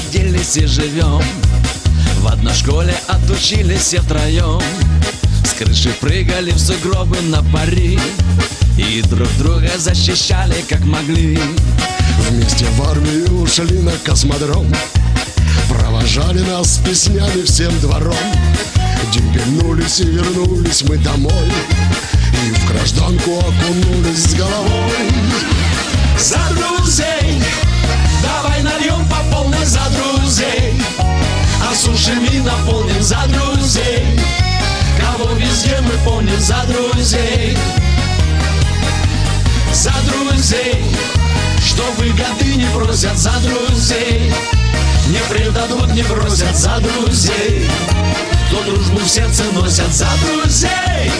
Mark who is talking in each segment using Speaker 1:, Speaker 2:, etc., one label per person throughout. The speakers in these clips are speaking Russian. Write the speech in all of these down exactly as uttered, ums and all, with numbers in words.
Speaker 1: родились и живем. В одной школе отучились все втроем. С крыши прыгали в сугробы на пари и друг друга защищали как могли.
Speaker 2: Вместе в армию ушли на космодром, провожали нас песнями всем двором. Дембельнулись и вернулись мы домой, и в гражданку окунулись с головой.
Speaker 1: За друзей, давай нальем по полной за друзей, осушим и наполним за друзей. Кого везде мы помним за друзей. За друзей, что выгоды не просят за друзей, не предадут, не бросят за друзей, кто дружбу в сердце носят за друзей.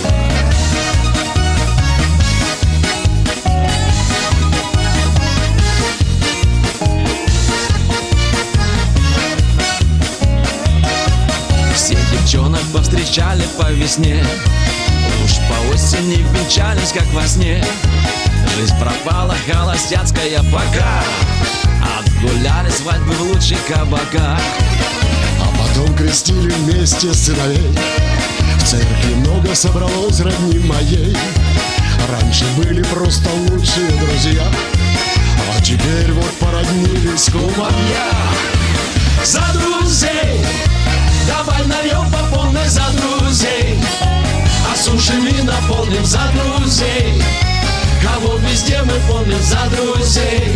Speaker 1: Все девчонок повстречали по весне, уж по осени венчались, как во сне. Жизнь пропала холостяцкая пока, отгуляли свадьбы в лучших кабаках.
Speaker 2: А потом крестили вместе сыновей, в церкви много собралось родни моей. Раньше были просто лучшие друзья, а теперь вот породнились кумовья.
Speaker 1: За друзей, давай нальем по полной за друзей, осушим и наполним за друзей. Кого везде мы помним за друзей.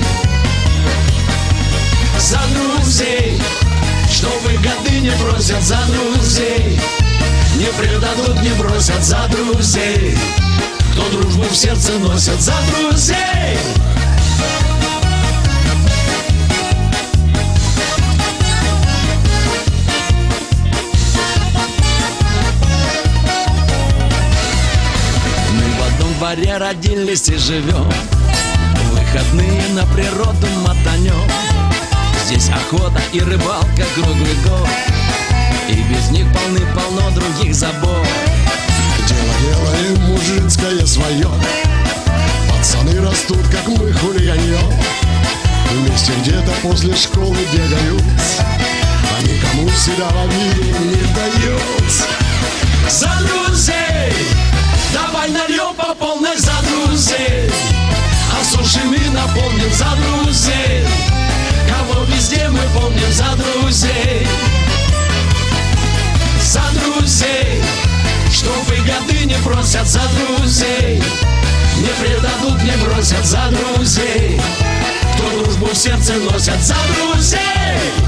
Speaker 1: За друзей, что выгоды не просят за друзей, не предадут, не бросят за друзей, кто дружбу в сердце носят за друзей. В дворе родились и живем, в выходные на природу мотанем. Здесь охота и рыбалка круглый год, и без них полны-полно других забот.
Speaker 2: Дело делаем мужицкое свое, пацаны растут, как мы хулиганьем. Вместе где-то после школы бегают, а никому себя в обиду не дают.
Speaker 1: За друзей, давай нальем по полной за друзей, осушим и наполним за друзей. Кого везде мы помним за друзей. За друзей, что выгоды не просят за друзей, не предадут, не бросят за друзей, кто дружбу в сердце носят за друзей.